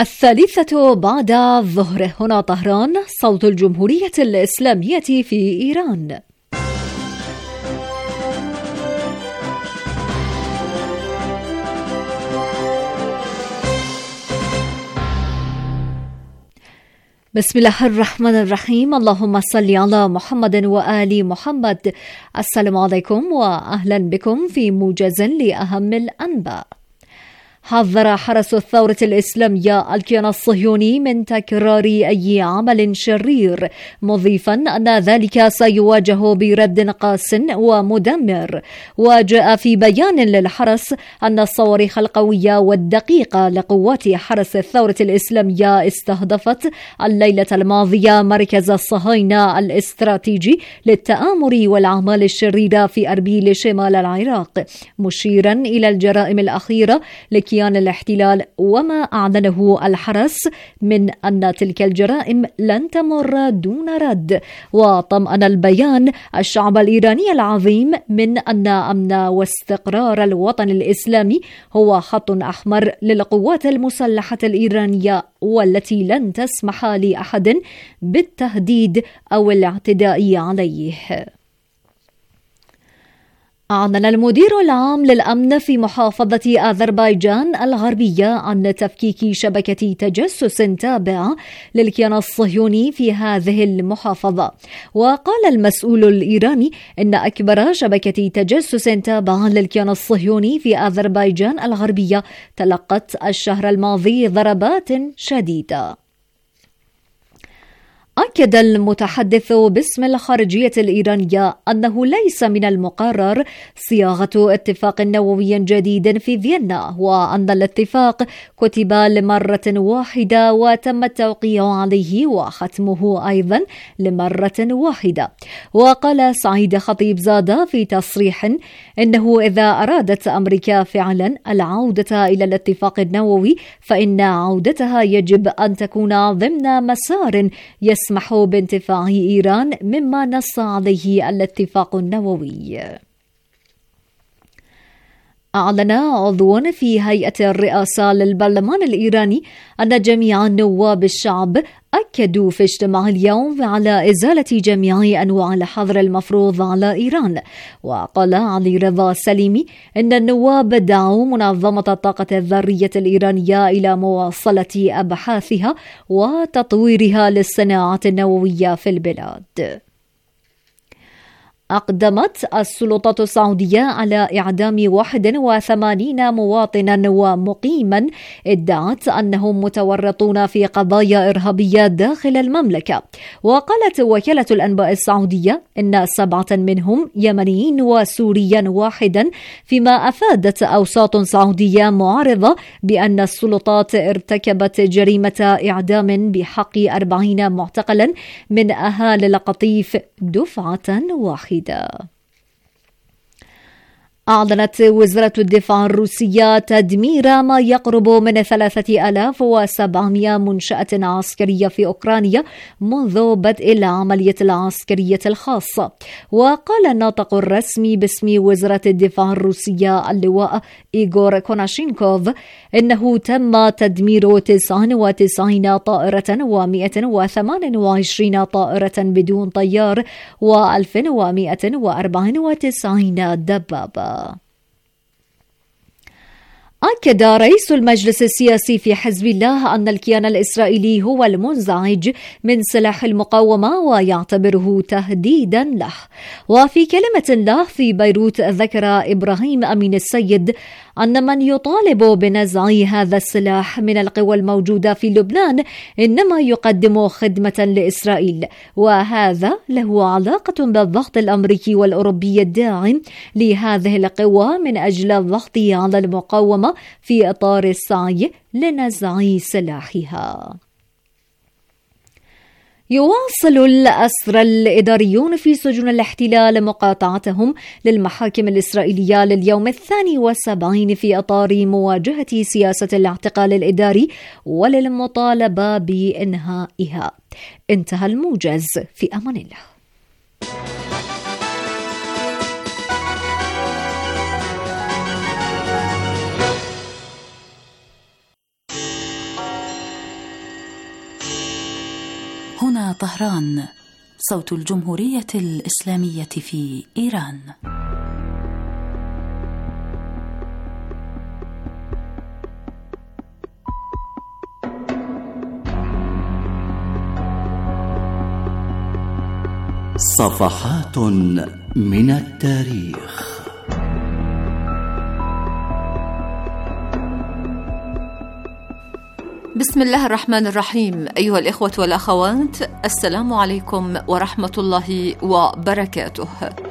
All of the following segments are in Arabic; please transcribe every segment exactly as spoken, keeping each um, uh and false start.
الثالثة بعد الظهر، هنا طهران، صوت الجمهورية الإسلامية في إيران. بسم الله الرحمن الرحيم. اللهم صل على محمد وآل محمد. السلام عليكم وأهلا بكم في موجز لأهم الأنباء. حذر حرس الثورة الإسلامية الكيان الصهيوني من تكرار أي عمل شرير، مضيفا أن ذلك سيواجه برد قاس ومدمر. وجاء في بيان للحرس أن الصواريخ القوية والدقيقة لقوات حرس الثورة الإسلامية استهدفت الليلة الماضية مركز الصهاينة الاستراتيجي للتآمر والأعمال الشريرة في أربيل شمال العراق، مشيرا إلى الجرائم الأخيرة لكيان الاحتلال وما أعلنه الحرس من أن تلك الجرائم لن تمر دون رد. وطمأن البيان الشعب الإيراني العظيم من أن أمن واستقرار الوطن الإسلامي هو خط أحمر للقوات المسلحة الإيرانية، والتي لن تسمح لأحد بالتهديد أو الاعتداء عليه. أعلن المدير العام للأمن في محافظة أذربيجان الغربية عن تفكيك شبكة تجسس تابعة للكيان الصهيوني في هذه المحافظة. وقال المسؤول الإيراني إن أكبر شبكة تجسس تابعة للكيان الصهيوني في أذربيجان الغربية تلقت الشهر الماضي ضربات شديدة. أكد المتحدث باسم الخارجية الإيرانية أنه ليس من المقرر صياغة اتفاق نووي جديد في فيينا، وأن الاتفاق كتب لمرة واحدة وتم التوقيع عليه وختمه أيضا لمرة واحدة. وقال سعيد خطيب زادة في تصريح إنه إذا أرادت أمريكا فعلا العودة إلى الاتفاق النووي فإن عودتها يجب أن تكون ضمن مسار يسمح بانتفاع إيران مما نص عليه الاتفاق النووي. أعلن عضو في هيئة الرئاسة للبرلمان الإيراني أن جميع نواب الشعب أكدوا في اجتماع اليوم على إزالة جميع أنواع الحظر المفروض على إيران. وقال علي رضا سليمي إن النواب دعوا منظمة الطاقة الذرية الإيرانية إلى مواصلة أبحاثها وتطويرها للصناعة النووية في البلاد. أقدمت السلطات السعودية على إعدام واحد وثمانين مواطنا ومقيما ادعت أنهم متورطون في قضايا إرهابية داخل المملكة. وقالت وكالة الأنباء السعودية إن سبعة منهم يمنيين وسوريا واحدا، فيما أفادت أوساط سعودية معارضة بأن السلطات ارتكبت جريمة إعدام بحق أربعين معتقلا من أهالي القطيف دفعة واحدة. أعلنت وزارة الدفاع الروسية تدمير ما يقرب من ثلاثة آلاف وسبعمائة منشأة عسكرية في أوكرانيا منذ بدء العملية العسكرية الخاصة. وقال الناطق الرسمي باسم وزارة الدفاع الروسية اللواء إيغور كوناشينكوف إنه تم تدمير تسعة وتسعين طائرة ومئة وثمانية وعشرين طائرة بدون طيار وألف ومئة وأربعة وتسعين دبابة. أكد رئيس المجلس السياسي في حزب الله أن الكيان الإسرائيلي هو المنزعج من سلاح المقاومة ويعتبره تهديدا له. وفي كلمة له في بيروت ذكر إبراهيم أمين السيد أن من يطالب بنزع هذا السلاح من القوى الموجودة في لبنان إنما يقدم خدمة لإسرائيل، وهذا له علاقة بالضغط الأمريكي والأوروبي الداعم لهذه القوى من أجل الضغط على المقاومة في إطار السعي لنزع سلاحها. يواصل الأسرى الإداريون في سجون الاحتلال مقاطعتهم للمحاكم الإسرائيلية لليوم الثاني والسبعين في إطار مواجهة سياسة الاعتقال الإداري وللمطالبة بإنهائها. انتهى الموجز، في أمان الله. هنا طهران، صوت الجمهورية الإسلامية في إيران. صفحات من التاريخ. بسم الله الرحمن الرحيم. أيها الإخوة والأخوات، السلام عليكم ورحمة الله وبركاته.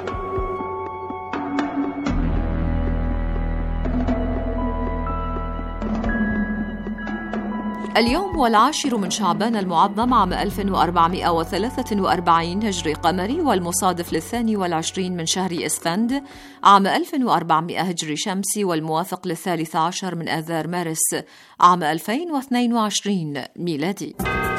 اليوم هو العاشر من شعبان المعظم عام ألف وأربعمائة وثلاثة وأربعين هجري قمري، والمصادف للثاني والعشرين من شهر إسفند عام ألف وأربعمائة هجري شمسي، والموافق للثالث عشر من آذار مارس عام ألفين واثنين وعشرين ميلادي.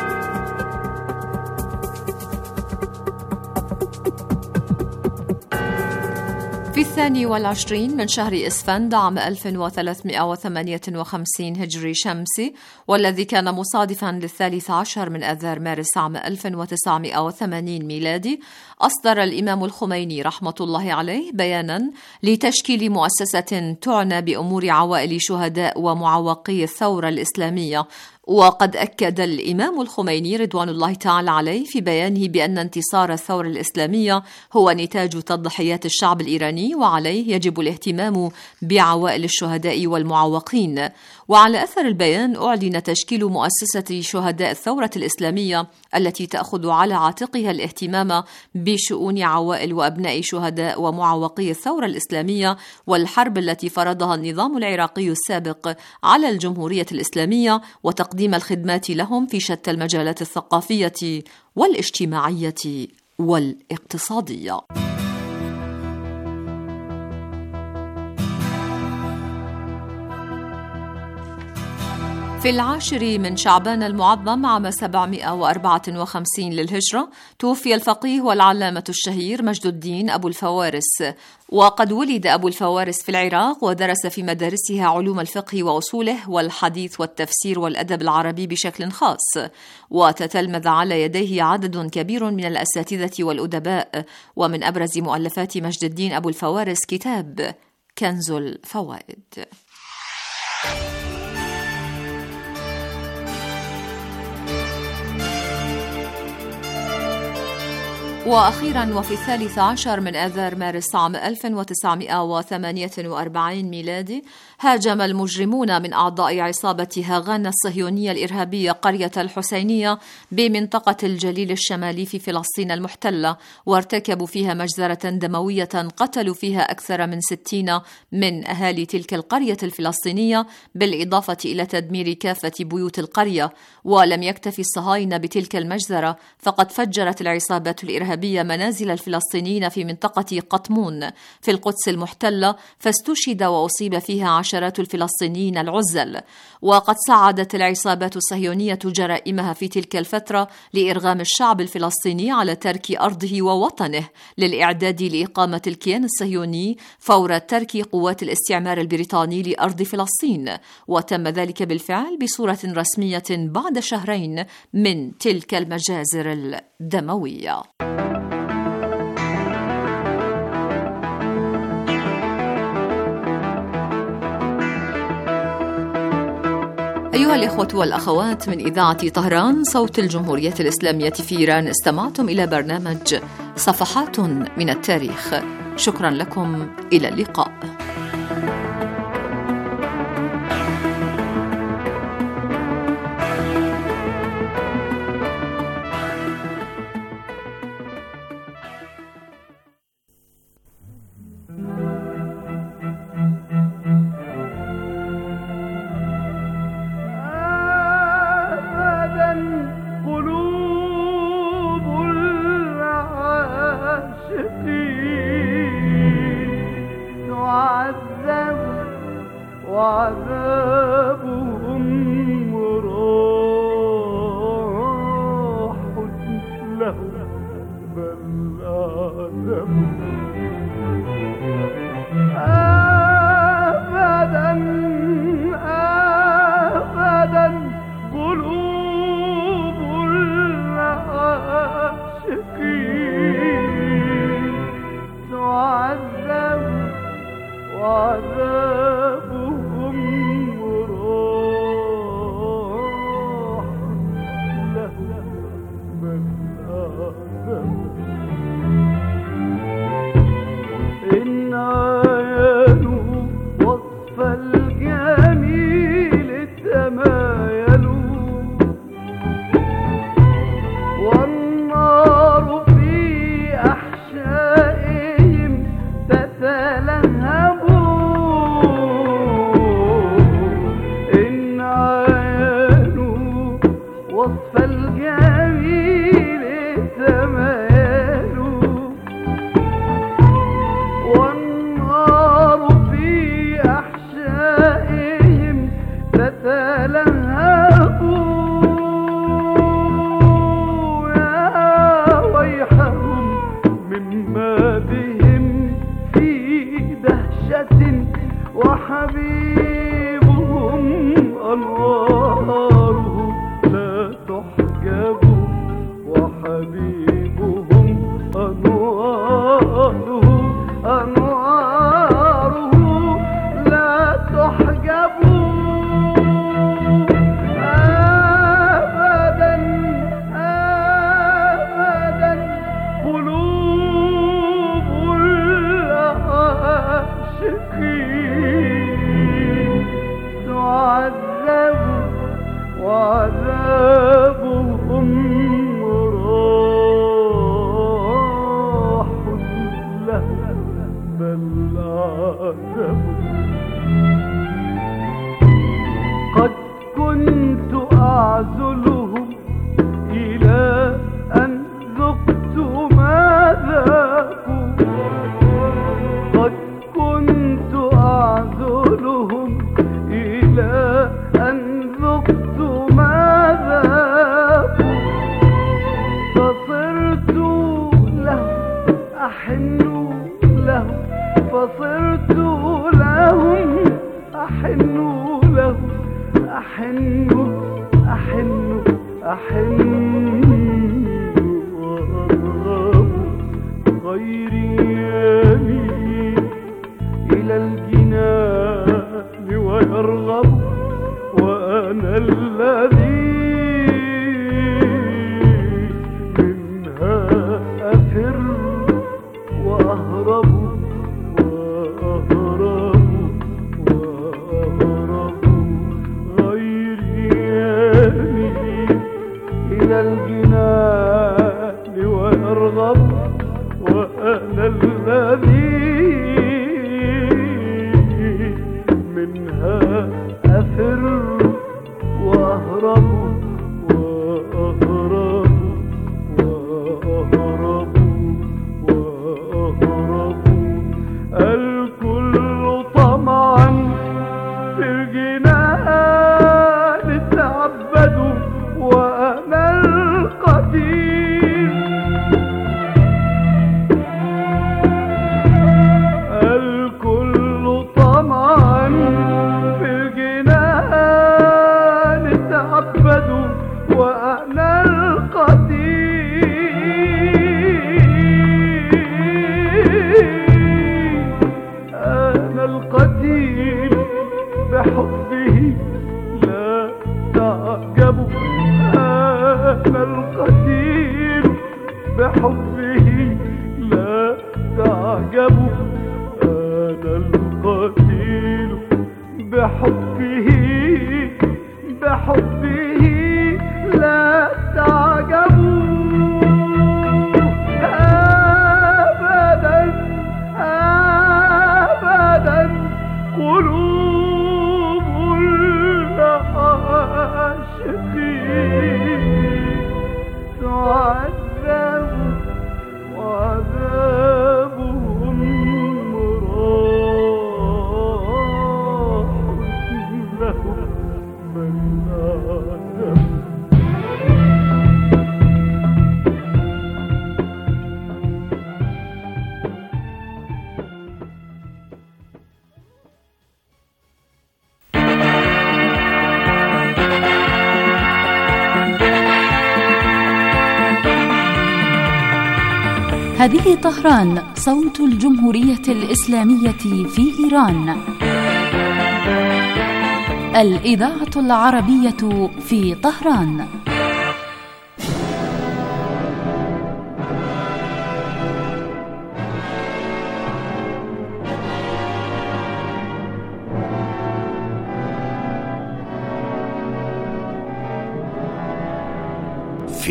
في الثاني والعشرين من شهر إسفند عام ألف وثلاثمائة وثمانية وخمسين هجري شمسي، والذي كان مصادفا للثالث عشر من آذار مارس عام ألف وتسعمائة وثمانين ميلادي، أصدر الإمام الخميني رحمة الله عليه بيانا لتشكيل مؤسسة تعنى بأمور عوائل شهداء ومعوقي الثورة الإسلامية. وقد أكد الإمام الخميني رضوان الله تعالى عليه في بيانه بأن انتصار الثورة الإسلامية هو نتاج تضحيات الشعب الإيراني، وعليه يجب الاهتمام بعوائل الشهداء والمعوقين. وعلى أثر البيان أعلن تشكيل مؤسسة شهداء الثورة الإسلامية التي تأخذ على عاتقها الاهتمام بشؤون عوائل وأبناء شهداء ومعوقي الثورة الإسلامية والحرب التي فرضها النظام العراقي السابق على الجمهورية الإسلامية، وتقديم الخدمات لهم في شتى المجالات الثقافية والاجتماعية والاقتصادية. في العاشر من شعبان المعظم عام سبعمائة وأربعة وخمسين للهجرة توفي الفقيه والعلامة الشهير مجد الدين أبو الفوارس. وقد ولد أبو الفوارس في العراق، ودرس في مدارسها علوم الفقه وأصوله والحديث والتفسير والأدب العربي بشكل خاص، وتتلمذ على يديه عدد كبير من الأساتذة والأدباء. ومن أبرز مؤلفات مجد الدين أبو الفوارس كتاب كنز الفوائد. وأخيرا، وفي الثالث عشر من آذار مارس عام ألف وتسعمائة وثمانية وأربعين ميلادي، هاجم المجرمون من أعضاء عصابة هاغان الصهيونية الإرهابية قرية الحسينية بمنطقة الجليل الشمالي في فلسطين المحتلة، وارتكبوا فيها مجزرة دموية قتلوا فيها أكثر من ستين من أهالي تلك القرية الفلسطينية، بالإضافة إلى تدمير كافة بيوت القرية. ولم يكتفي الصهاينة بتلك المجزرة، فقد فجرت العصابات الإرهابية منازل الفلسطينيين في منطقة قطمون في القدس المحتلة، فاستشهد وأصيب فيها عشرات الفلسطينيين العزل. وقد صعدت العصابات الصهيونية جرائمها في تلك الفترة لإرغام الشعب الفلسطيني على ترك أرضه ووطنه للإعداد لإقامة الكيان الصهيوني فور ترك قوات الاستعمار البريطاني لأرض فلسطين، وتم ذلك بالفعل بصورة رسمية بعد شهرين من تلك المجازر الدموية. أيها الإخوة والأخوات، من إذاعة طهران صوت الجمهورية الإسلامية في إيران، استمعتم إلى برنامج صفحات من التاريخ. شكرا لكم، إلى اللقاء. وعذابهم راح له بل آدم أبدا أبدا قلوب العاشقين إن عاينوا وصف الجميل تمايلوا، والنار في أحشائهم تتلهب. إن عاينوا وصف الجميل تمايلوا، والنار في أحشائهم تتلهب. يا ويحهم مما بهم في دهشة، وحبيبهم أنواره لا تحجب، وحبيبهم أنواره أنواره لا تحجب أبدا أبدا. قلوب العاشقين تعذب، وعذابهم راح له بل عذب. قد كنت أعزلهم إلى أن ذقت ما ذاقوا، قد كنت أعزلهم إلى أن ذقت ما ذاقوا. فصرت له أحن له، فصرت لهم أحن له، أحن أحن أحن وأرغب. غيري يميل إلى الجنان ويرغب، وأنا الذي منها أفر وأهرب وأهرب وأهرب. غيري يميل إلى الجنان ويرغب، وأنا الذي منها أفر وأهرب وأهرب وأهرب وأهرب. الكل طمعا في الجنان تعبدوا، وأنا القتيل. الكل طمعا في الجنان تعبدوا، وأنا القتيل. أنا القتيل بحبه لا تعجبوا، أنا القتيل بحبه لا تعجبوا، أنا القتيل بحبه بحبه لا تعجبوا أبدا أبدا. قلوب العاشقين تعذب، وعذابهم راح لهم من عذب. هذه طهران، صوت الجمهورية الإسلامية في إيران. الإذاعة العربية في طهران.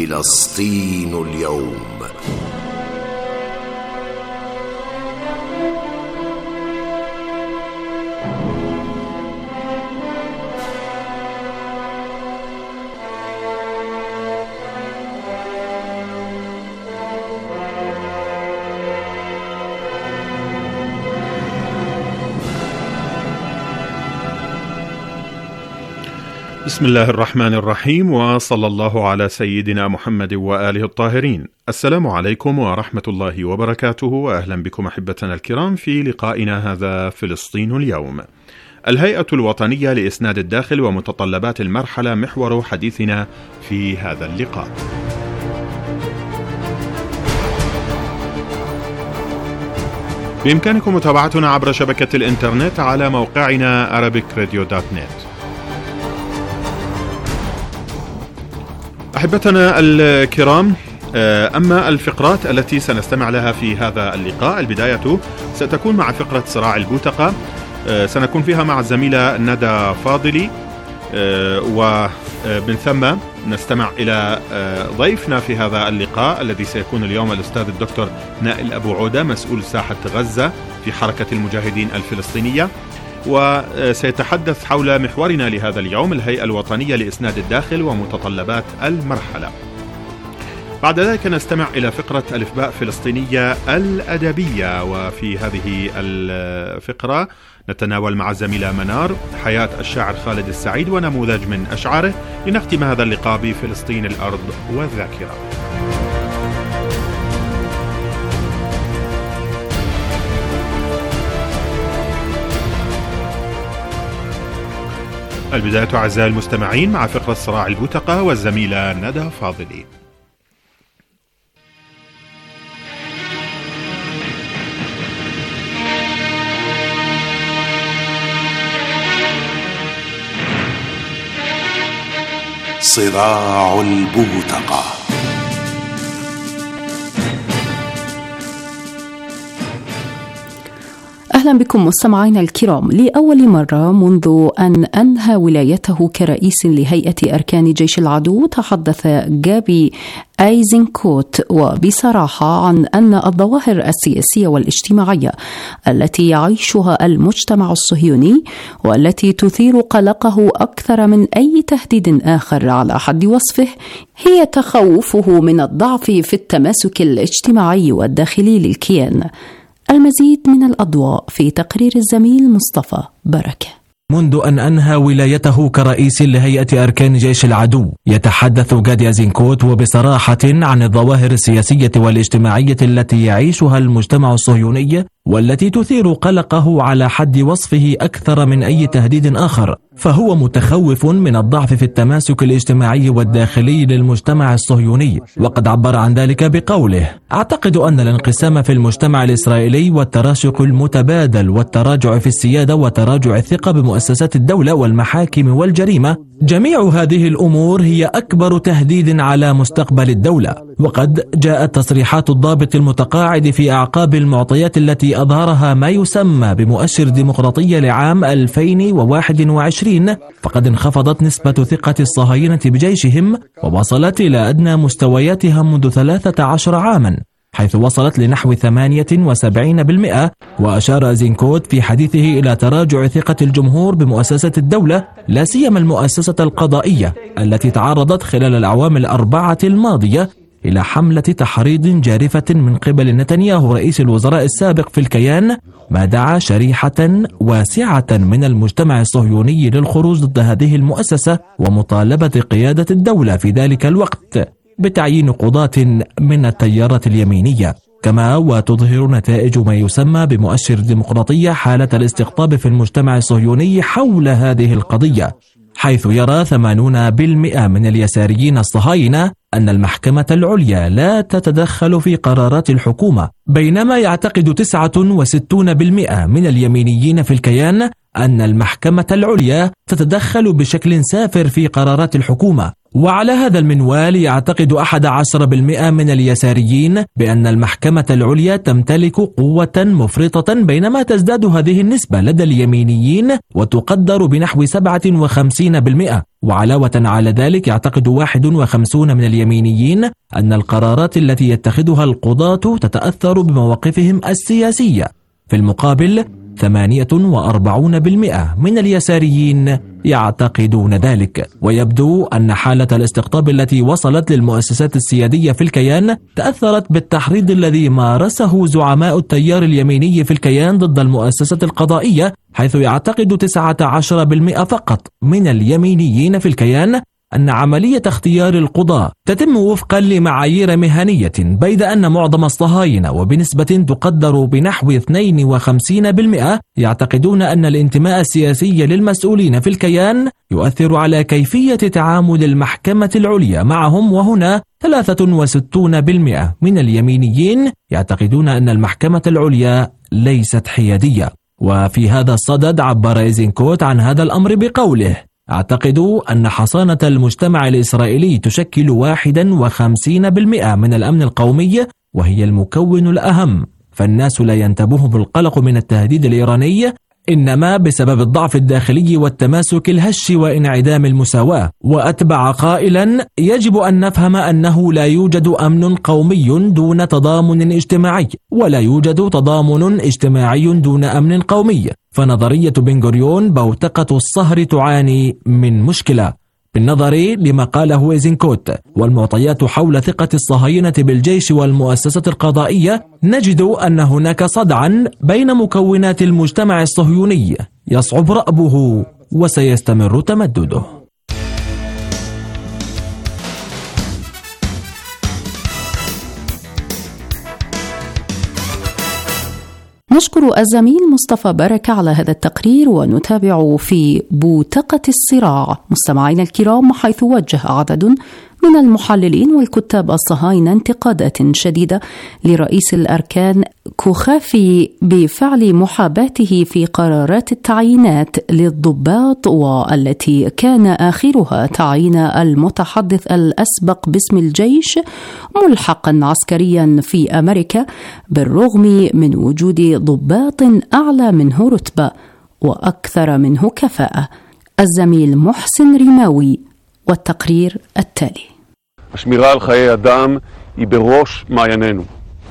فلسطين اليوم. بسم الله الرحمن الرحيم، وصلى الله على سيدنا محمد وآله الطاهرين. السلام عليكم ورحمة الله وبركاته، وأهلا بكم أحبتنا الكرام في لقائنا هذا فلسطين اليوم. الهيئة الوطنية لإسناد الداخل ومتطلبات المرحلة محور حديثنا في هذا اللقاء. بإمكانكم متابعتنا عبر شبكة الإنترنت على موقعنا أرابيك راديو دوت نت. أحبتنا الكرام، أما الفقرات التي سنستمع لها في هذا اللقاء، البداية ستكون مع فقرة صراع البوتقة، سنكون فيها مع الزميلة ندى فاضلي، ومن ثم نستمع إلى ضيفنا في هذا اللقاء الذي سيكون اليوم الأستاذ الدكتور نائل أبو عودة، مسؤول ساحة غزة في حركة المجاهدين الفلسطينية، وسيتحدث حول محورنا لهذا اليوم، الهيئة الوطنية لإسناد الداخل ومتطلبات المرحلة. بعد ذلك نستمع إلى فقرة الإفباء فلسطينية الأدبية، وفي هذه الفقرة نتناول مع الزميلة منار حياة الشاعر خالد السعيد ونموذج من أشعاره، لنختم هذا اللقاء بفلسطين الأرض والذاكرة. البداية أعزائي المستمعين مع فقرة صراع البوتقة والزميلة ندى فاضلي. صراع البوتقة. أهلا بكم مستمعينا الكرام. لأول مرة منذ أن أنهى ولايته كرئيس لهيئة أركان جيش العدو، تحدث جابي أيزنكوت وبصراحة عن أن الظواهر السياسية والاجتماعية التي يعيشها المجتمع الصهيوني والتي تثير قلقه أكثر من أي تهديد آخر على حد وصفه هي تخوفه من الضعف في التماسك الاجتماعي والداخلي للكيان. المزيد من الأضواء في تقرير الزميل مصطفى بركة. منذ أن أنهى ولايته كرئيس لهيئة أركان جيش العدو، يتحدث جادي أيزنكوت وبصراحة عن الظواهر السياسية والاجتماعية التي يعيشها المجتمع الصهيوني والتي تثير قلقه على حد وصفه أكثر من أي تهديد آخر، فهو متخوف من الضعف في التماسك الاجتماعي والداخلي للمجتمع الصهيوني، وقد عبر عن ذلك بقوله: أعتقد أن الانقسام في المجتمع الإسرائيلي والتراشق المتبادل والتراجع في السيادة وتراجع الثقة بمؤسسات الدولة والمحاكم والجريمة، جميع هذه الأمور هي أكبر تهديد على مستقبل الدولة. وقد جاءت تصريحات الضابط المتقاعد في أعقاب المعطيات التي أظهرها ما يسمى بمؤشر ديمقراطية لعام ألفين وواحد وعشرين، فقد انخفضت نسبة ثقة الصهاينة بجيشهم ووصلت إلى أدنى مستوياتها منذ ثلاثة عشر عاما، حيث وصلت لنحو ثمانية وسبعين بالمئة. وأشار أيزنكوت في حديثه إلى تراجع ثقة الجمهور بمؤسسة الدولة، لا سيما المؤسسة القضائية التي تعرضت خلال الأعوام الأربعة الماضية إلى حملة تحريض جارفة من قبل نتنياهو رئيس الوزراء السابق في الكيان، ما دعا شريحة واسعة من المجتمع الصهيوني للخروج ضد هذه المؤسسة ومطالبة قيادة الدولة في ذلك الوقت بتعيين قضاة من التيارات اليمينية. كما وتظهر نتائج ما يسمى بمؤشر الديمقراطية حالة الاستقطاب في المجتمع الصهيوني حول هذه القضية، حيث يرى ثمانين بالمئة من اليساريين الصهاينة أن المحكمة العليا لا تتدخل في قرارات الحكومة، بينما يعتقد تسعة وستين بالمئة من اليمينيين في الكيان أن المحكمة العليا تتدخل بشكل سافر في قرارات الحكومة. وعلى هذا المنوال يعتقد أحد عشر بالمئة من اليساريين بأن المحكمة العليا تمتلك قوة مفرطة، بينما تزداد هذه النسبة لدى اليمينيين وتقدر بنحو سبعة وخمسين بالمئة. وعلاوة على ذلك يعتقد واحد وخمسون من اليمينيين أن القرارات التي يتخذها القضاة تتأثر بمواقفهم السياسية. في المقابل ثمانية وأربعين بالمئة من اليساريين يعتقدون ذلك. ويبدو أن حالة الاستقطاب التي وصلت للمؤسسات السيادية في الكيان تأثرت بالتحريض الذي مارسه زعماء التيار اليميني في الكيان ضد المؤسسة القضائية، حيث يعتقد تسعة عشر بالمئة فقط من اليمينيين في الكيان أن عملية اختيار القضاة تتم وفقا لمعايير مهنية، بيد أن معظم الصهاينة وبنسبة تقدر بنحو اثنين وخمسين بالمئة يعتقدون أن الانتماء السياسي للمسؤولين في الكيان يؤثر على كيفية تعامل المحكمة العليا معهم. وهنا ثلاثة وستون بالمئة من اليمينيين يعتقدون أن المحكمة العليا ليست حيادية. وفي هذا الصدد عبر ايزنكوت عن هذا الأمر بقوله: أعتقد أن حصانة المجتمع الإسرائيلي تشكل واحد وخمسين بالمئة من الأمن القومي، وهي المكون الأهم. فالناس لا ينتابهم القلق من التهديد الإيراني، إنما بسبب الضعف الداخلي والتماسك الهش وانعدام المساواة. وأتبع قائلا: يجب أن نفهم أنه لا يوجد أمن قومي دون تضامن اجتماعي، ولا يوجد تضامن اجتماعي دون أمن قومي. فنظرية بن غوريون بوتقة الصهر تعاني من مشكلة. بالنظر لما قاله ايزنكوت والمعطيات حول ثقة الصهاينة بالجيش والمؤسسة القضائية، نجد أن هناك صدعا بين مكونات المجتمع الصهيوني يصعب رأبه وسيستمر تمدده. نشكر الزميل مصطفى بركة على هذا التقرير، ونتابع في بوتقة الصراع مستمعينا الكرام، حيث وجه عدد من المحللين والكتاب الصهاينة انتقادات شديدة لرئيس الأركان كوخافي بفعل محاباته في قرارات التعيينات للضباط، والتي كان آخرها تعيين المتحدث الأسبق باسم الجيش ملحقا عسكريا في أمريكا، بالرغم من وجود ضباط أعلى منه رتبة وأكثر منه كفاءة. الزميل محسن رماوي والتقرير التالي. השמירה על חיי אדם היא בראש מעיינינו.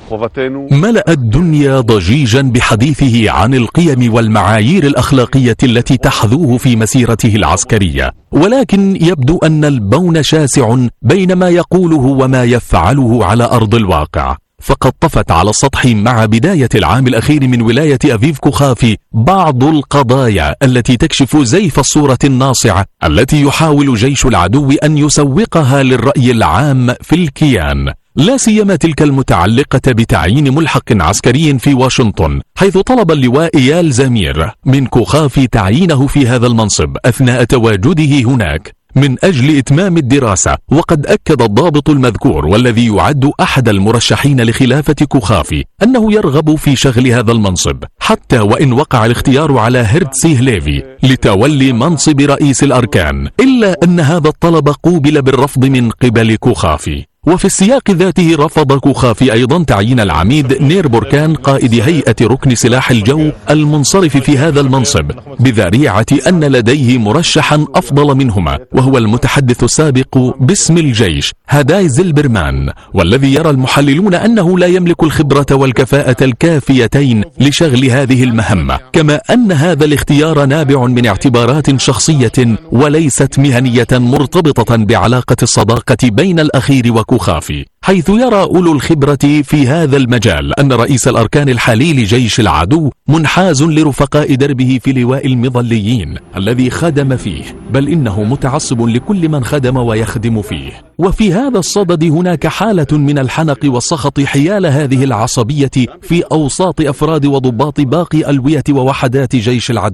ملأ الدنيا ضجيجا بحديثه عن القيم والمعايير الأخلاقية التي تحذوه في مسيرته العسكرية، ولكن يبدو أن البون شاسع بين ما يقوله وما يفعله على أرض الواقع. فقد طفت على السطح مع بداية العام الأخير من ولاية أفيف كوخافي بعض القضايا التي تكشف زيف الصورة الناصعة التي يحاول جيش العدو أن يسوقها للرأي العام في الكيان، لا سيما تلك المتعلقة بتعيين ملحق عسكري في واشنطن، حيث طلب اللواء إيال زمير من كوخافي تعيينه في هذا المنصب أثناء تواجده هناك من أجل إتمام الدراسة. وقد أكد الضابط المذكور والذي يعد أحد المرشحين لخلافة كوخافي أنه يرغب في شغل هذا المنصب، حتى وإن وقع الاختيار على هيرتسي هليفي لتولي منصب رئيس الأركان، إلا أن هذا الطلب قوبل بالرفض من قبل كوخافي. وفي السياق ذاته رفض كوخافي أيضا تعيين العميد نير بوركان قائد هيئة ركن سلاح الجو المنصرف في هذا المنصب، بذريعة أن لديه مرشحا أفضل منهما، وهو المتحدث السابق باسم الجيش هاداي زيلبرمان، والذي يرى المحللون أنه لا يملك الخبرة والكفاءة الكافيتين لشغل هذه المهمة، كما أن هذا الاختيار نابع من اعتبارات شخصية وليست مهنية مرتبطة بعلاقة الصداقة بين الأخير وكوخافي، حيث يرى أولو الخبرة في هذا المجال أن رئيس الأركان الحالي لجيش العدو منحاز لرفقاء دربه في لواء المظليين الذي خدم فيه، بل إنه متعصب لكل من خدم ويخدم فيه. وفي هذا الصدد هناك حالة من الحنق والسخط حيال هذه العصبية في أوساط أفراد وضباط باقي ألوية ووحدات جيش العدو،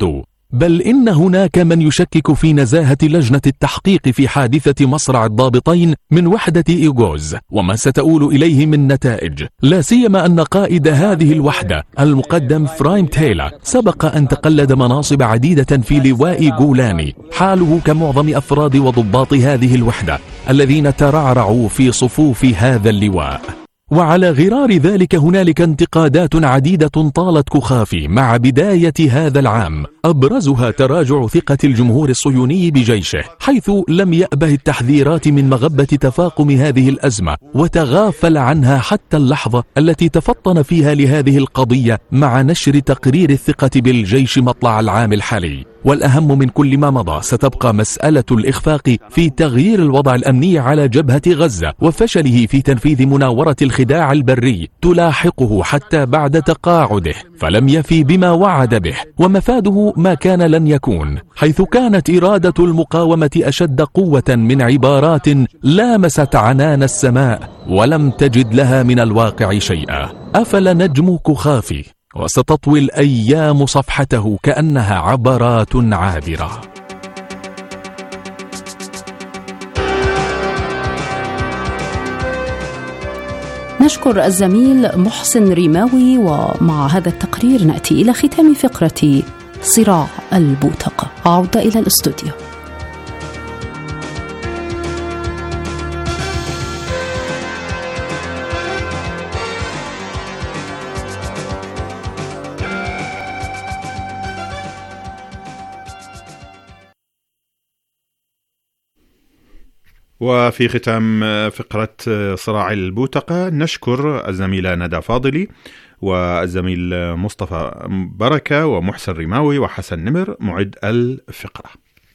بل إن هناك من يشكك في نزاهة لجنة التحقيق في حادثة مصرع الضابطين من وحدة إيغوز وما ستؤول إليه من نتائج، لا سيما أن قائد هذه الوحدة المقدم فرايم تايلر سبق أن تقلد مناصب عديدة في لواء جولاني، حاله كمعظم أفراد وضباط هذه الوحدة الذين ترعرعوا في صفوف هذا اللواء. وعلى غرار ذلك هنالك انتقادات عديدة طالت كخافي مع بداية هذا العام، أبرزها تراجع ثقة الجمهور الصهيوني بجيشه، حيث لم يأبه التحذيرات من مغبة تفاقم هذه الأزمة وتغافل عنها حتى اللحظة التي تفطن فيها لهذه القضية مع نشر تقرير الثقة بالجيش مطلع العام الحالي. والأهم من كل ما مضى ستبقى مسألة الإخفاق في تغيير الوضع الأمني على جبهة غزة وفشله في تنفيذ مناورة الخداع البري تلاحقه حتى بعد تقاعده، فلم يفي بما وعد به، ومفاده ما كان لن يكون، حيث كانت إرادة المقاومة أشد قوة من عبارات لامست عنان السماء ولم تجد لها من الواقع شيئا. أفل نجم كخافي وستطوي الأيام صفحته كأنها عبرات عابرة. نشكر الزميل محسن ريماوي، ومع هذا التقرير نأتي إلى ختام فقرة صراع البوتقة. عودة إلى الاستوديو. وفي ختام فقرة صراع البوتقة نشكر الزميلة ندى فاضلي والزميل مصطفى بركة ومحسن ريماوي وحسن نمر معد الفقرة.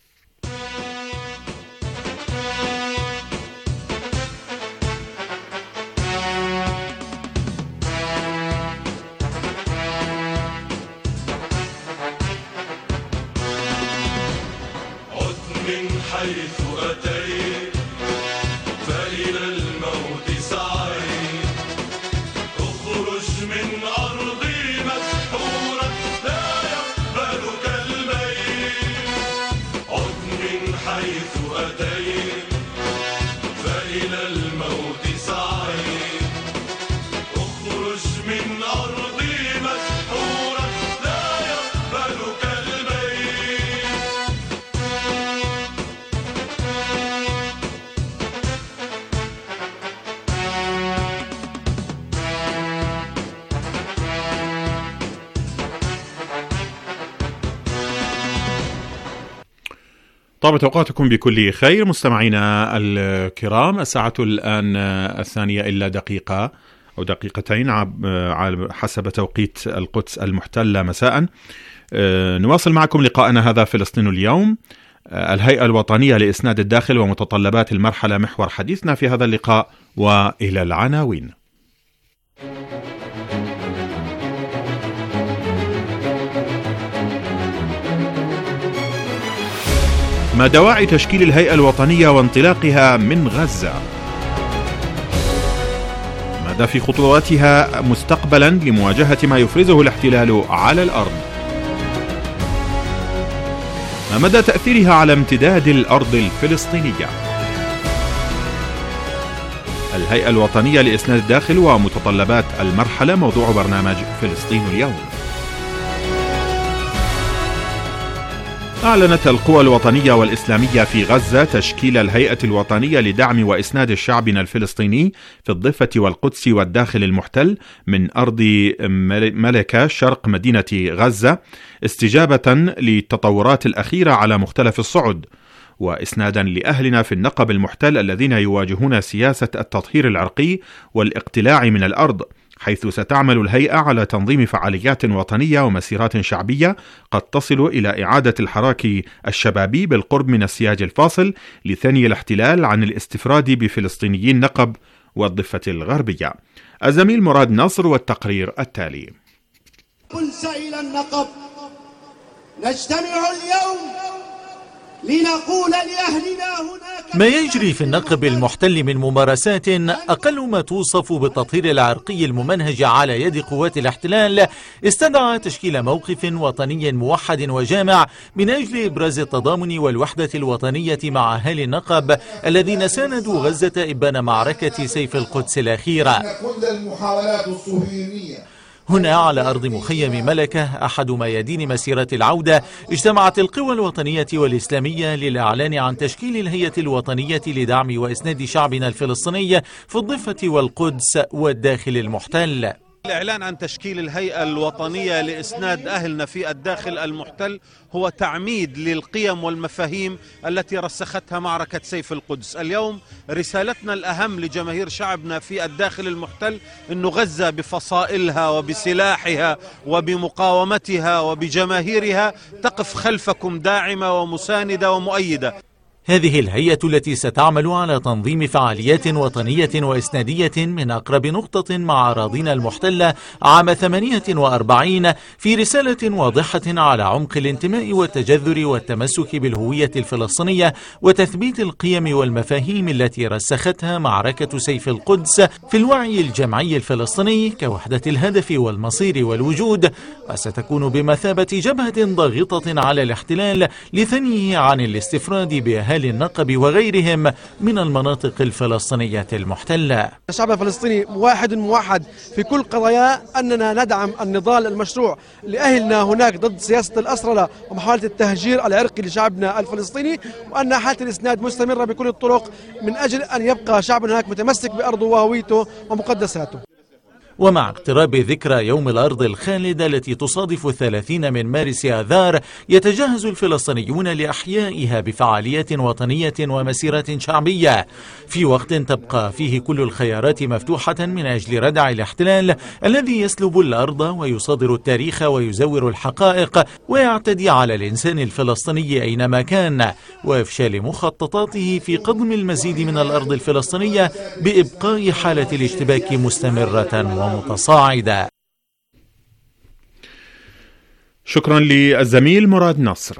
طابت أوقاتكم بكل خير مستمعينا الكرام. الساعة الآن الثانية إلا دقيقة أو دقيقتين حسب توقيت القدس المحتلة مساء. نواصل معكم لقاءنا هذا فلسطين اليوم. الهيئة الوطنية لإسناد الداخل ومتطلبات المرحلة محور حديثنا في هذا اللقاء، وإلى العناوين. ما دواعي تشكيل الهيئة الوطنية وانطلاقها من غزة؟ ماذا في خطواتها مستقبلا لمواجهة ما يفرزه الاحتلال على الأرض؟ ما مدى تأثيرها على امتداد الأرض الفلسطينية؟ الهيئة الوطنية لإسناد الداخل ومتطلبات المرحلة موضوع برنامج فلسطين اليوم. أعلنت القوى الوطنية والإسلامية في غزة تشكيل الهيئة الوطنية لدعم وإسناد شعبنا الفلسطيني في الضفة والقدس والداخل المحتل من أرض ملكة شرق مدينة غزة، استجابة للتطورات الأخيرة على مختلف الصعد، وإسنادا لأهلنا في النقب المحتل الذين يواجهون سياسة التطهير العرقي والاقتلاع من الأرض، حيث ستعمل الهيئة على تنظيم فعاليات وطنية ومسيرات شعبية قد تصل إلى إعادة الحراك الشبابي بالقرب من السياج الفاصل لثني الاحتلال عن الاستفراد بفلسطينيين نقب والضفة الغربية. الزميل مراد نصر والتقرير التالي. كل سائل النقب نجتمع اليوم لنقول لأهلنا هناك ما يجري في النقب المحتل من ممارسات أقل ما توصف بالتطهير العرقي الممنهج على يد قوات الاحتلال استدعى تشكيل موقف وطني موحد وجامع من أجل إبراز التضامن والوحدة الوطنية مع أهالي النقب الذين ساندوا غزة إبان معركة سيف القدس الأخيرة. كل المحاولات الصهيونية هنا على أرض مخيم ملكة أحد ميادين مسيرة العودة اجتمعت القوى الوطنية والإسلامية للإعلان عن تشكيل الهيئة الوطنية لدعم وإسناد شعبنا الفلسطيني في الضفة والقدس والداخل المحتل. الإعلان عن تشكيل الهيئة الوطنية لإسناد أهلنا في الداخل المحتل هو تعميد للقيم والمفاهيم التي رسختها معركة سيف القدس. اليوم رسالتنا الأهم لجماهير شعبنا في الداخل المحتل أن غزة بفصائلها وبسلاحها وبمقاومتها وبجماهيرها تقف خلفكم داعمة ومساندة ومؤيدة. هذه الهيئة التي ستعمل على تنظيم فعاليات وطنية وإسنادية من أقرب نقطة مع أراضينا المحتلة عام ثمانية وأربعين في رسالة واضحة على عمق الانتماء والتجذر والتمسك بالهوية الفلسطينية وتثبيت القيم والمفاهيم التي رسختها معركة سيف القدس في الوعي الجمعي الفلسطيني كوحدة الهدف والمصير والوجود، وستكون بمثابة جبهة ضاغطة على الاحتلال لثنيه عن الاستفراد بأهالي النقب وغيرهم من المناطق الفلسطينية المحتلة. الشعب الفلسطيني واحد موحد في كل قضايا أننا ندعم النضال المشروع لأهلنا هناك ضد سياسة الأسرلة ومحاولة التهجير العرقي لشعبنا الفلسطيني، وأن حالة الإسناد مستمرة بكل الطرق من أجل أن يبقى شعبنا هناك متمسك بأرضه وهويته ومقدساته. ومع اقتراب ذكرى يوم الأرض الخالدة التي تصادف الثلاثين من مارس آذار يتجهز الفلسطينيون لأحيائها بفعاليات وطنية ومسيرة شعبية في وقت تبقى فيه كل الخيارات مفتوحة من أجل ردع الاحتلال الذي يسلب الأرض ويصادر التاريخ ويزور الحقائق ويعتدي على الإنسان الفلسطيني أينما كان، وإفشال مخططاته في قضم المزيد من الأرض الفلسطينية بإبقاء حالة الاشتباك مستمرة ومتصاعدة. شكرا للزميل مراد نصر.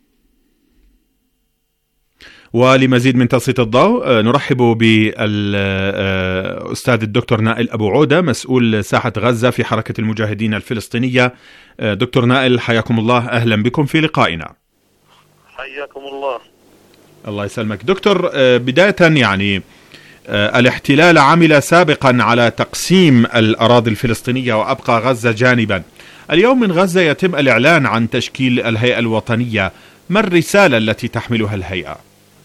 ولمزيد من تسليط الضوء نرحب بالأستاذ الدكتور نائل أبو عودة مسؤول ساحة غزة في حركة المجاهدين الفلسطينية. دكتور نائل حياكم الله، أهلا بكم في لقائنا. حياكم الله. الله يسلمك دكتور. بداية يعني الاحتلال عمل سابقا على تقسيم الأراضي الفلسطينية وأبقى غزة جانبا. اليوم من غزة يتم الإعلان عن تشكيل الهيئة الوطنية، ما الرسالة التي تحملها الهيئة؟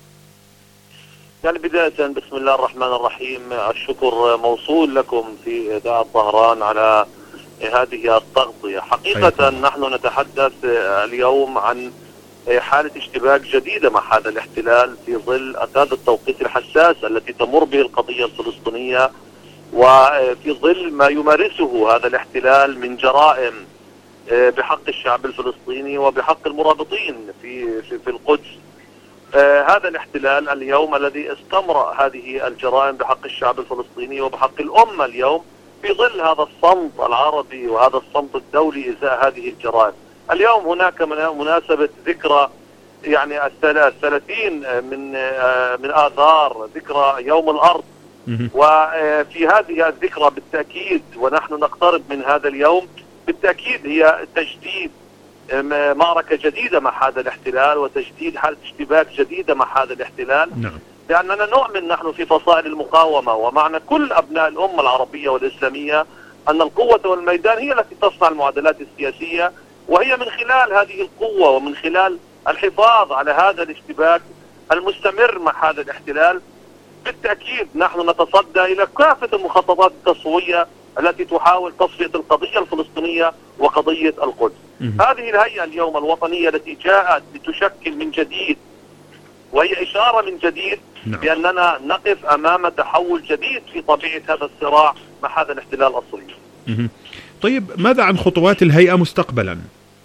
يعني بداية بسم الله الرحمن الرحيم، الشكر موصول لكم في إذاعة طهران على هذه التغطية. حقيقة نحن نتحدث اليوم عن حالة اشتباك جديدة مع هذا الاحتلال في ظل هذا التوقيت الحساس التي تمر به القضية الفلسطينية، وفي ظل ما يمارسه هذا الاحتلال من جرائم بحق الشعب الفلسطيني وبحق المرابطين في في, في القدس. هذا الاحتلال اليوم الذي استمرأ هذه الجرائم بحق الشعب الفلسطيني وبحق الأمة اليوم في ظل هذا الصمت العربي وهذا الصمت الدولي إزاء هذه الجرائم. اليوم هناك مناسبة ذكرى يعني الثلاثين من من آذار، ذكرى يوم الأرض، وفي هذه الذكرى بالتأكيد ونحن نقترب من هذا اليوم بالتأكيد هي تجديد معركة جديدة مع هذا الاحتلال وتجديد حالة اشتباك جديدة مع هذا الاحتلال. نعم. لأننا نؤمن نحن في فصائل المقاومة ومعنا كل أبناء الأمة العربية والإسلامية أن القوة والميدان هي التي تصنع المعادلات السياسية، وهي من خلال هذه القوة ومن خلال الحفاظ على هذا الاشتباك المستمر مع هذا الاحتلال بالتأكيد نحن نتصدى إلى كافة المخططات التصفية التي تحاول تصفية القضية الفلسطينية وقضية القدس. هذه الهيئة اليوم الوطنية التي جاءت لتشكل من جديد، وهي إشارة من جديد بأننا نقف أمام تحول جديد في طبيعة هذا الصراع مع هذا الاحتلال الصهيوني. طيب ماذا عن خطوات الهيئة مستقبلا؟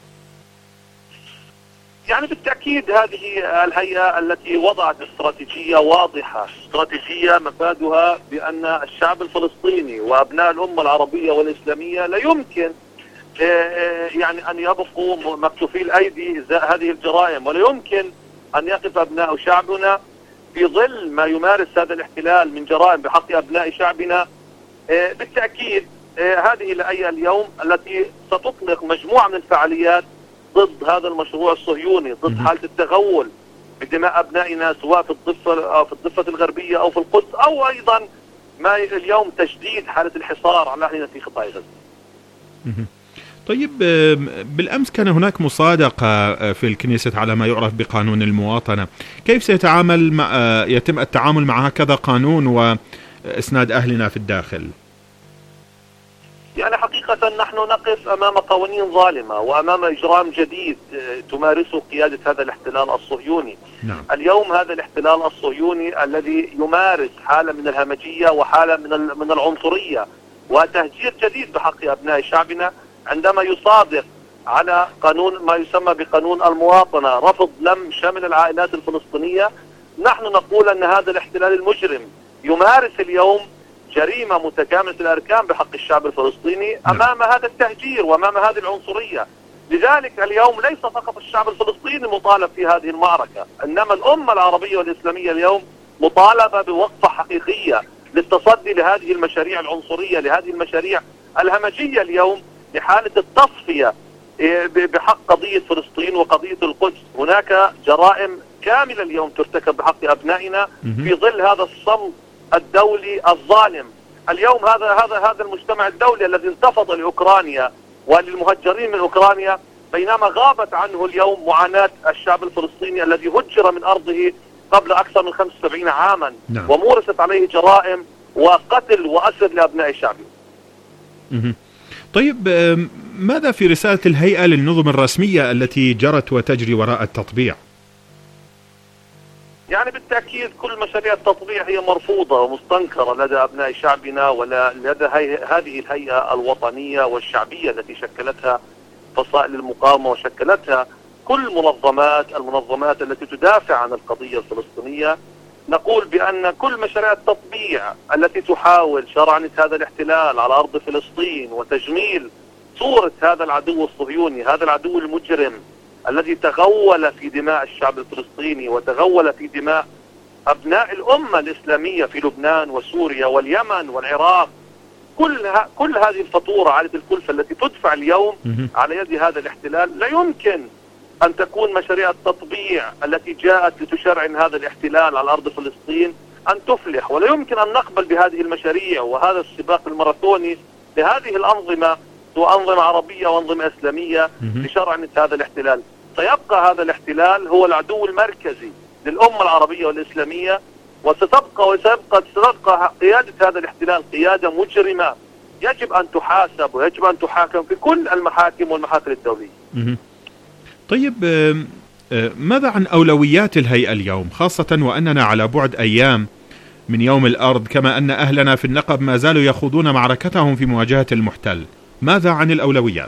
يعني بالتأكيد هذه الهيئة التي وضعت استراتيجية واضحة، استراتيجية مفادها بأن الشعب الفلسطيني وأبناء الأمة العربية والإسلامية لا يمكن يعني أن يبقوا مكتوفي الأيدي إزاء هذه الجرائم، ولا يمكن أن يقف أبناء شعبنا في ظل ما يمارس هذا الاحتلال من جرائم بحق أبناء شعبنا. بالتأكيد هذه هي اليوم التي ستطلق مجموعة من الفعاليات ضد هذا المشروع الصهيوني، ضد حالة التغول بدماء أبنائنا سواء في الضفة أو في الضفة الغربية أو في القدس، أو أيضا ما اليوم تشديد حالة الحصار على أهلنا في قطاع غزة. طيب، بالأمس كان هناك مصادقة في الكنيسة على ما يعرف بقانون المواطنة، كيف سيتعامل مع يتم التعامل مع هكذا قانون وإسناد أهلنا في الداخل؟ يعني حقيقة نحن نقف أمام قوانين ظالمة وأمام إجرام جديد تمارسه قيادة هذا الاحتلال الصهيوني. نعم. اليوم هذا الاحتلال الصهيوني الذي يمارس حالة من الهمجية وحالة من من العنصرية وتهجير جديد بحق أبناء شعبنا عندما يصادق على قانون ما يسمى بقانون المواطنة، رفض لم شمل العائلات الفلسطينية. نحن نقول أن هذا الاحتلال المجرم يمارس اليوم جريمة متكاملة الأركان بحق الشعب الفلسطيني أمام هذا التهجير وأمام هذه العنصرية. لذلك اليوم ليس فقط الشعب الفلسطيني مطالب في هذه المعركة، إنما الأمة العربية والإسلامية اليوم مطالبة بوقفة حقيقية للتصدي لهذه المشاريع العنصرية، لهذه المشاريع الهمجية اليوم، لحالة التصفية بحق قضية فلسطين وقضية القدس. هناك جرائم كاملة اليوم ترتكب بحق أبنائنا في ظل هذا الصمت الدولي الظالم. اليوم هذا هذا هذا المجتمع الدولي الذي انتفض لأوكرانيا وللمهجرين من أوكرانيا، بينما غابت عنه اليوم معاناة الشعب الفلسطيني الذي هجر من أرضه قبل أكثر من خمسة وسبعين عاما. نعم. ومورست عليه جرائم وقتل وأسر لأبناء شعبه. طيب، ماذا في رسالة الهيئة للنظم الرسمية التي جرت وتجري وراء التطبيع؟ يعني بالتأكيد كل مشاريع التطبيع هي مرفوضة ومستنكرة لدى أبناء شعبنا ولدى هذه الهيئة الوطنية والشعبية التي شكلتها فصائل المقاومة وشكلتها كل منظمات المنظمات التي تدافع عن القضية الفلسطينية. نقول بأن كل مشاريع التطبيع التي تحاول شرعنة هذا الاحتلال على أرض فلسطين وتجميل صورة هذا العدو الصهيوني، هذا العدو المجرم الذي تغول في دماء الشعب الفلسطيني وتغول في دماء أبناء الأمة الإسلامية في لبنان وسوريا واليمن والعراق، كل ها كل هذه الفاتورة عالية الكلفة التي تدفع اليوم على يد هذا الاحتلال، لا يمكن أن تكون مشاريع التطبيع التي جاءت لتشرعن هذا الاحتلال على أرض فلسطين أن تفلح، ولا يمكن أن نقبل بهذه المشاريع وهذا السباق الماراثوني لهذه الأنظمة وأنظمة عربية وأنظمة إسلامية لشرعنة هذا الاحتلال. سيبقى هذا الاحتلال هو العدو المركزي للأمة العربية والإسلامية، وستبقى وسيبقى ستبقى قيادة هذا الاحتلال قيادة مجرمة يجب أن تحاسب ويجب أن تحاكم في كل المحاكم والمحاكم الدولية. طيب، ماذا عن أولويات الهيئة اليوم، خاصة وأننا على بعد أيام من يوم الأرض، كما أن أهلنا في النقب ما زالوا يخوضون معركتهم في مواجهة المحتل؟ ماذا عن الأولويات؟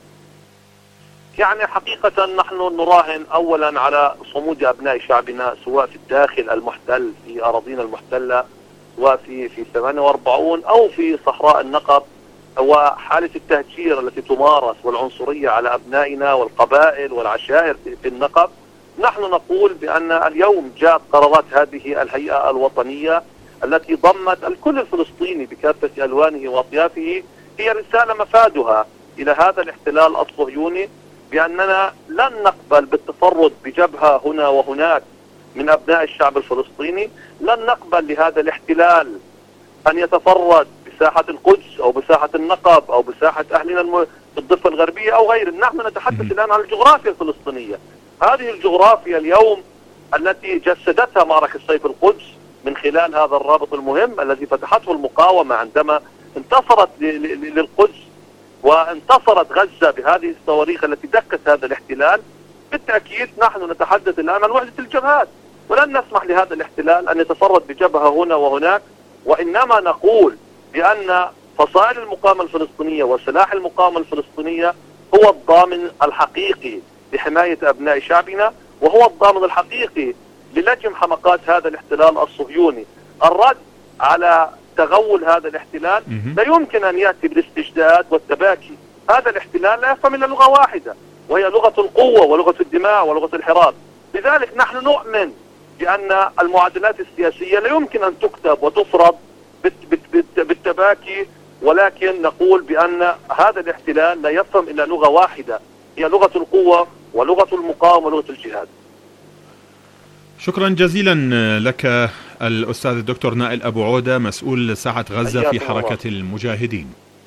يعني حقيقة نحن نراهن أولا على صمود أبناء شعبنا سواء في الداخل المحتل في أراضينا المحتلة سواء في في ثمانية وأربعين أو في صحراء النقب، وحالة التهجير التي تمارس والعنصرية على أبنائنا والقبائل والعشائر في النقب. نحن نقول بأن اليوم جاءت قرارات هذه الهيئة الوطنية التي ضمت الكل الفلسطيني بكافة ألوانه وأطيافه، هي رسالة مفادها إلى هذا الاحتلال الصهيوني بأننا لن نقبل بالتفرد بجبهة هنا وهناك من أبناء الشعب الفلسطيني، لن نقبل لهذا الاحتلال أن يتفرد بساحة القدس أو بساحة النقب أو بساحة أهلنا الم... في الضفة الغربية أو غيره. نحن نتحدث الآن عن الجغرافيا الفلسطينية، هذه الجغرافيا اليوم التي جسدتها معركة سيف القدس من خلال هذا الرابط المهم الذي فتحته المقاومة عندما انتصرت ل... ل... للقدس وانتصرت غزة بهذه الصواريخ التي دكت هذا الاحتلال. بالتأكيد نحن نتحدث الآن عن وحدة الجبهات، ولن نسمح لهذا الاحتلال أن يتفرد بجبهة هنا وهناك، وإنما نقول بأن فصائل المقاومة الفلسطينية وسلاح المقاومة الفلسطينية هو الضامن الحقيقي لحماية أبناء شعبنا، وهو الضامن الحقيقي للجم حمقات هذا الاحتلال الصهيوني. الرد على تغول هذا الاحتلال لا يمكن أن يأتي بالاستجداد والتباكي. هذا الاحتلال لا يفهم إلا لغة واحدة، وهي لغة القوة ولغة الدماء ولغة الحراب. لذلك نحن نؤمن بأن المعادلات السياسية لا يمكن أن تكتب وتفرض بالتباكي، ولكن نقول بأن هذا الاحتلال لا يفهم إلا لغة واحدة، هي لغة القوة ولغة المقاومة ولغة الجهاد. شكرا جزيلا لك الأستاذ الدكتور نائل أبو عودة، مسؤول ساحة غزة في حركة المجاهدين.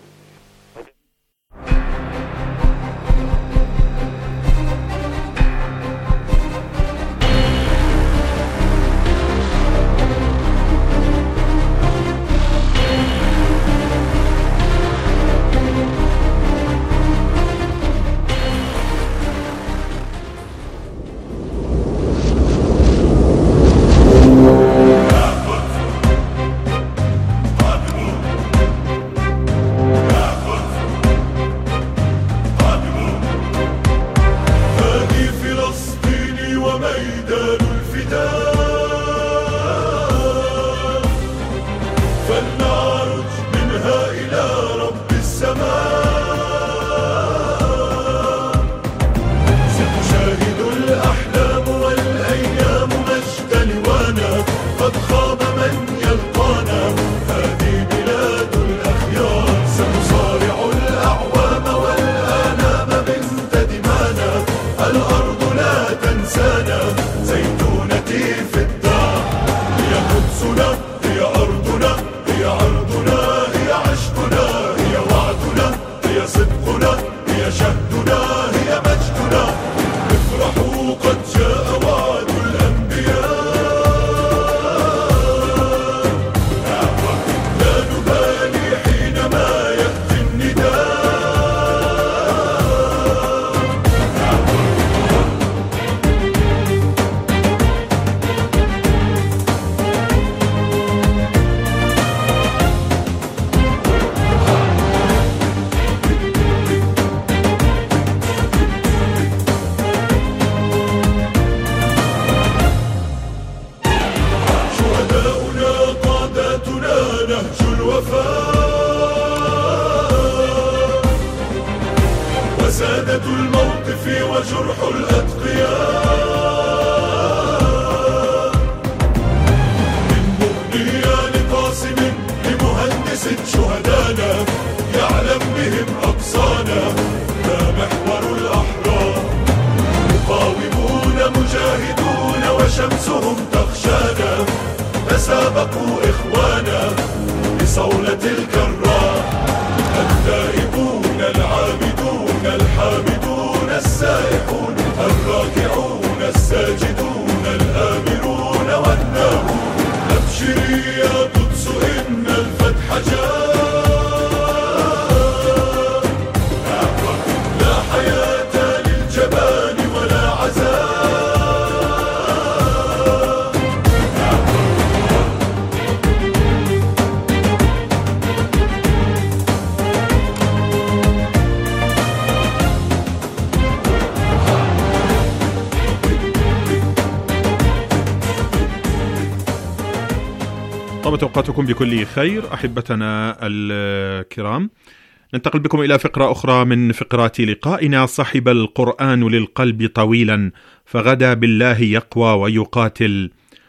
طابت أوقاتكم بكل خير أحبتنا الكرام. ننتقل بكم إلى فقرة أخرى من فقرات لقائنا. صحب القرآن للقلب طويلا فغدا بالله يقوى ويقاتل،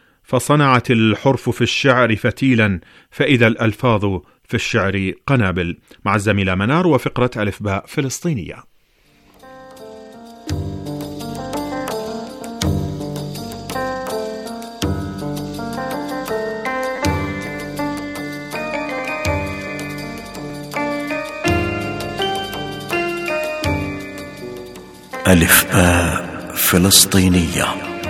فصنعت الحرف في الشعر فتيلا فإذا الألفاظ في الشعر قنابل، مع الزميلة منار وفقرة ألف باء فلسطينية. ألف باء فلسطينية.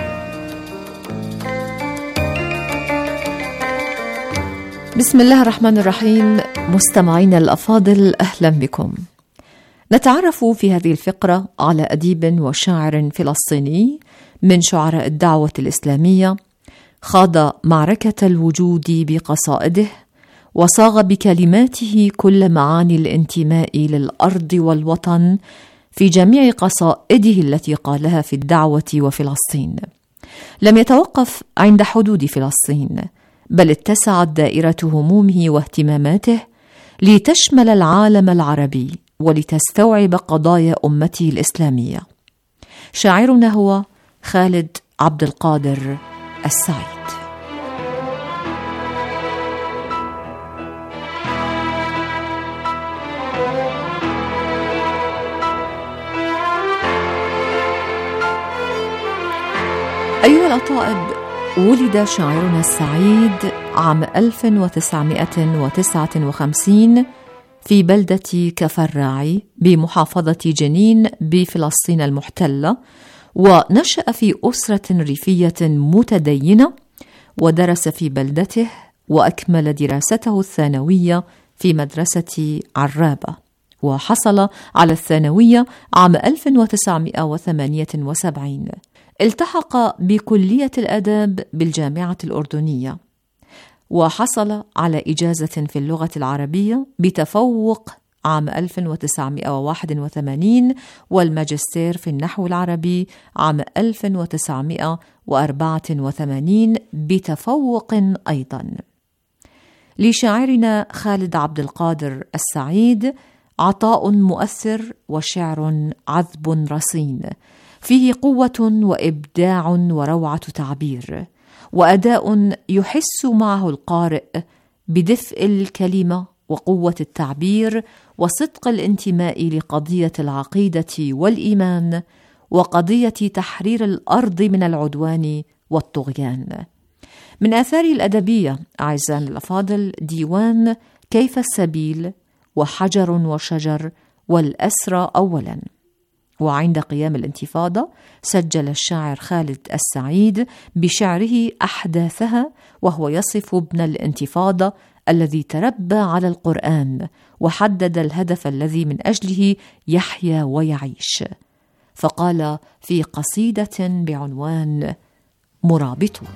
بسم الله الرحمن الرحيم. مستمعينا الأفاضل، أهلا بكم. نتعرف في هذه الفقرة على أديب وشاعر فلسطيني من شعراء الدعوة الإسلامية، خاض معركة الوجود بقصائده، وصاغ بكلماته كل معاني الانتماء للأرض والوطن في جميع قصائده التي قالها في الدعوة وفلسطين. لم يتوقف عند حدود فلسطين، بل اتسعت دائرة همومه واهتماماته لتشمل العالم العربي ولتستوعب قضايا أمته الإسلامية. شاعرنا هو خالد عبد القادر السعيد. أيها الأطائب، ولد شاعرنا السعيد عام ألف وتسعمائة وتسعة وخمسين في بلدة كفرعي بمحافظة جنين بفلسطين المحتلة، ونشأ في أسرة ريفية متدينة، ودرس في بلدته وأكمل دراسته الثانوية في مدرسة عرابة، وحصل على الثانوية عام ألف وتسعمائة وثمانية وسبعين. التحق بكلية الآداب بالجامعة الأردنية، وحصل على إجازة في اللغة العربية بتفوق عام ألف وتسعمائة وواحد وثمانين، والماجستير في النحو العربي عام ألف وتسعمائة وأربعة وثمانين بتفوق أيضا. لشاعرنا خالد عبد القادر السعيد عطاء مؤثر وشعر عذب رصين، فيه قوة وإبداع وروعة تعبير، وأداء يحس معه القارئ بدفء الكلمة وقوة التعبير وصدق الانتماء لقضية العقيدة والإيمان وقضية تحرير الأرض من العدوان والطغيان. من آثاره الأدبية أعزائنا الأفاضل ديوان كيف السبيل وحجر وشجر والأسرى أولا. وعند قيام الانتفاضة سجل الشاعر خالد السعيد بشعره أحداثها، وهو يصف ابن الانتفاضة الذي تربى على القرآن وحدد الهدف الذي من أجله يحيا ويعيش، فقال في قصيدة بعنوان مرابطون: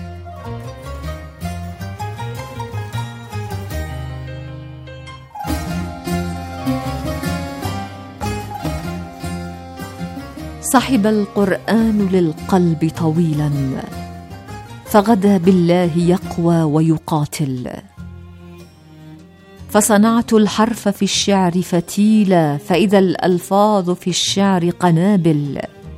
صحب القرآن للقلب طويلا، فغدا بالله يقوى ويقاتل، فصنعت الحرف في الشعر فتيلا، فإذا الألفاظ في الشعر قنابل،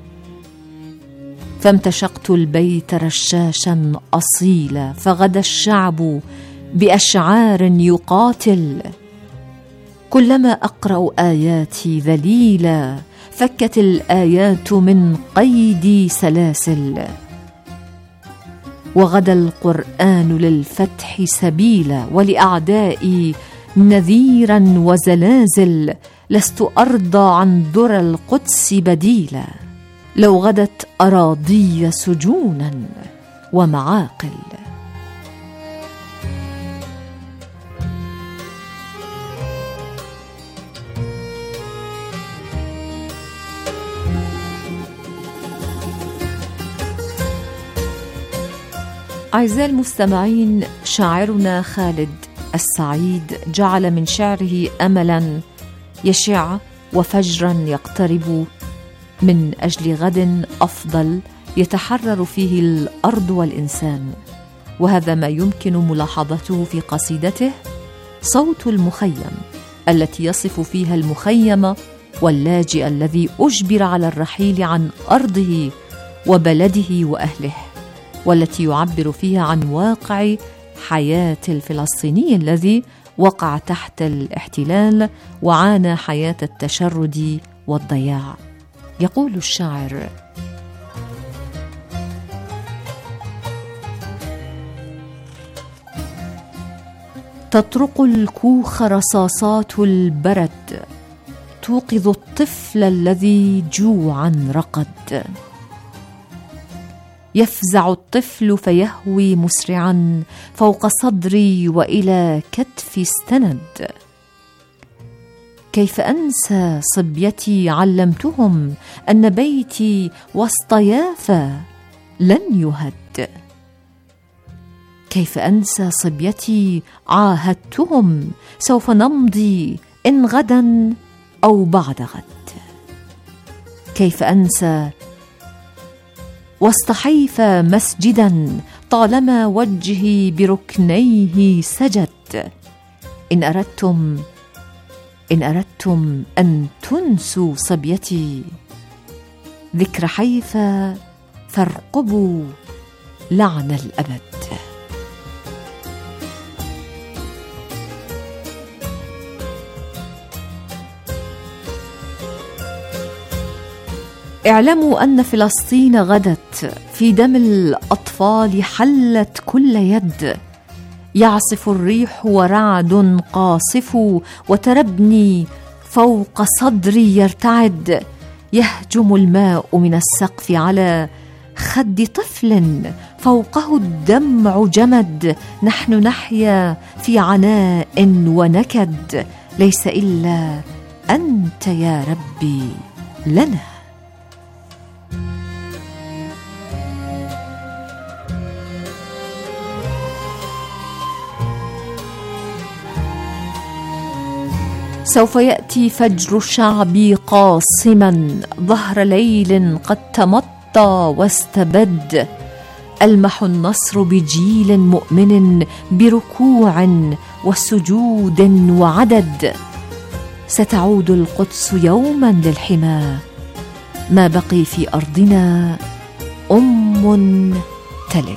فامتشقت البيت رشاشا أصيلا، فغدا الشعب بأشعار يقاتل، كلما أقرأ آياتي ذليلا، فكت الآيات من قيد سلاسل، وغدا القرآن للفتح سبيلا، ولأعدائي نذيرا وزلازل، لست أرضى عن درى القدس بديلا، لو غدت أراضي سجونا ومعاقل. أعزائي المستمعين، شاعرنا خالد السعيد جعل من شعره أملا يشع وفجرا يقترب من أجل غد أفضل يتحرر فيه الأرض والإنسان، وهذا ما يمكن ملاحظته في قصيدته صوت المخيم، التي يصف فيها المخيم واللاجئ الذي أجبر على الرحيل عن أرضه وبلده وأهله، والتي يعبر فيها عن واقع حياة الفلسطيني الذي وقع تحت الاحتلال وعانى حياة التشرد والضياع. يقول الشاعر: تطرق الكوخ رصاصات البرد، توقظ الطفل الذي جوعا رقد، يفزع الطفل فيهوي مسرعا فوق صدري وإلى كتفي استند، كيف أنسى صبيتي علمتهم أن بيتي وسط يافا لن يهد، كيف أنسى صبيتي عاهدتهم سوف نمضي إن غدا أو بعد غد، كيف أنسى وسط حيفا مسجدا طالما وجهي بركنيه سجد، إن أردتم إن أردتم أن تنسوا صبيتي ذكر حيفا فارقبوا لعن الأبد. اعلموا أن فلسطين غدت في دم الأطفال، حلت كل يد، يعصف الريح ورعد قاصف، وتربني فوق صدري يرتعد، يهجم الماء من السقف على خد طفل، فوقه الدمع جمد، نحن نحيا في عناء ونكد، ليس إلا أنت يا ربي لنا. سوف يأتي فجر الشعب قاصما، ظهر ليل قد تمطى واستبد، ألمح النصر بجيل مؤمن بركوع وسجود وعدد، ستعود القدس يوما للحمى، ما بقي في أرضنا أم تلد.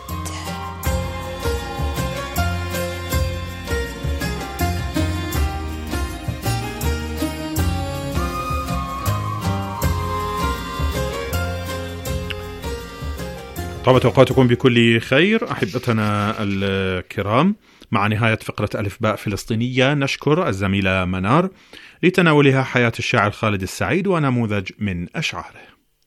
طابت أوقاتكم بكل خير أحبتنا الكرام. مع نهاية فقرة ألف باء فلسطينية نشكر الزميلة منار لتناولها حياة الشاعر خالد السعيد ونموذج من أشعاره.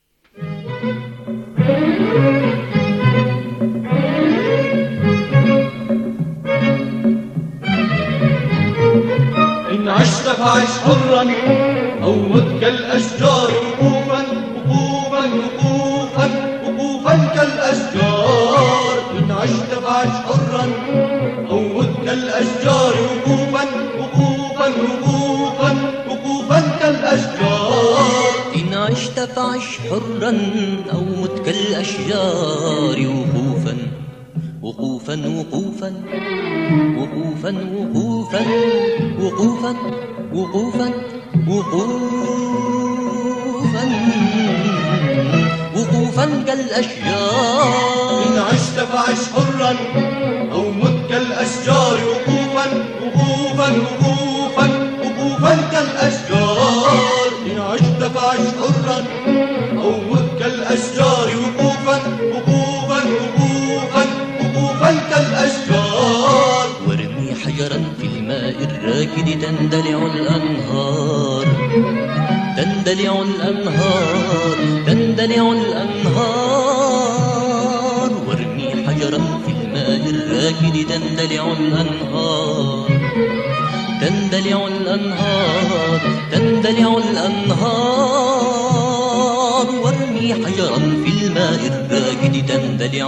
إن عشت فعش حرا أو مت كالأشجار، وقوفا وقوفا وقوفا وقوفا كالأشجار. إن عشت فعش حرا أو مت كالأشجار، وقوفا وقوفا وقوفا وقوفا كالأشجار. إن عشت فعش حرا أو مت كالأشجار، وقوفا وقوفا وقوفا وقوفا وقوفا وقوفا وقوفا وقوفا وقوفا كالأشجار. إن عشت فعش حرا أو مت كالأشجار، وقوفا وقوفا وقوفا وقوفا كالأشجار. إن عشت فعش حرا أو مت كالأشجار، وقوفا وقوفا وقوفا وقوفا كالأشجار. وارمي حجرا في الماء الراكد تندلع الأنهار، تندلع الأنهار، تندلع الأنهار. وارمي حجرا في الماء الراكد تندلع الأنهار، تندلع الأنهار، تندلع الأنهار. وارمي حجرا في الماء الراكد تندلع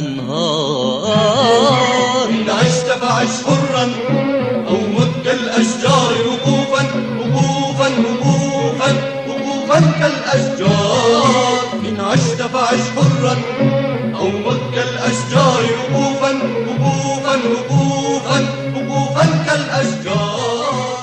الأنهار. إن عشت فعش حرا أو مت كالأشجار، وقوفا وقوفا وقوفا وقوفا كالأشجار. إن عشت فعش حرا أو مت كالأشجار، وقوفا وقوفا وقوفا وقوفا كالأشجار.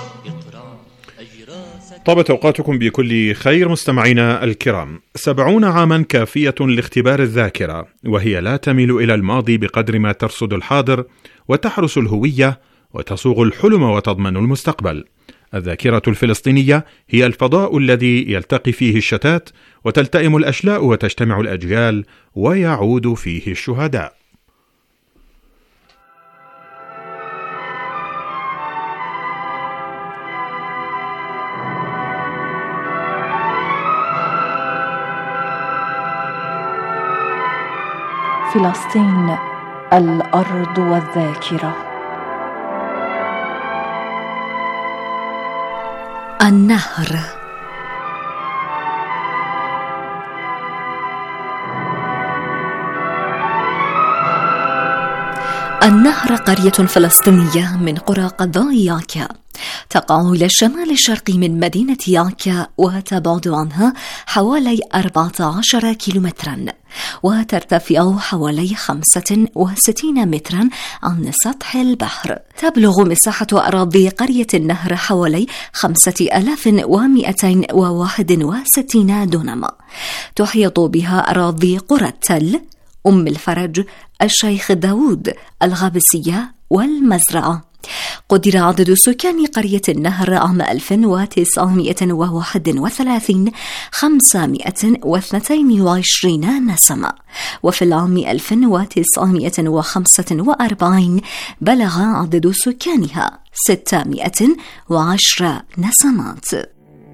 طابت أوقاتكم بكل خير مستمعينا الكرام. سبعون عاما كافية لاختبار الذاكرة، وهي لا تميل إلى الماضي بقدر ما ترصد الحاضر وتحرس الهوية وتصوغ الحلم وتضمن المستقبل. الذاكرة الفلسطينية هي الفضاء الذي يلتقي فيه الشتات وتلتئم الأشلاء وتجتمع الأجيال ويعود فيه الشهداء. فلسطين الأرض والذاكرة. النهر. النهر قرية فلسطينية من قرى قضاء ياكا، تقع إلى الشمال الشرقي من مدينة ياكا وتبعد عنها حوالي أربعة عشر كيلومترا، وترتفع حوالي خمسة وستين مترا عن سطح البحر. تبلغ مساحة أراضي قرية النهر حوالي خمسة آلاف ومئتين وواحد وستين دونما. تحيط بها أراضي قرى التل، أم الفرج، الشيخ داود، الغابسية والمزرعة. قدر عدد سكان قرية النهر عام ألف وتسعمائة وواحد وثلاثين خمسمائة واثنين وعشرين نسمة، وفي العام ألف وتسعمائة وخمسة وأربعين بلغ عدد سكانها ستمائة وعشر نسمات.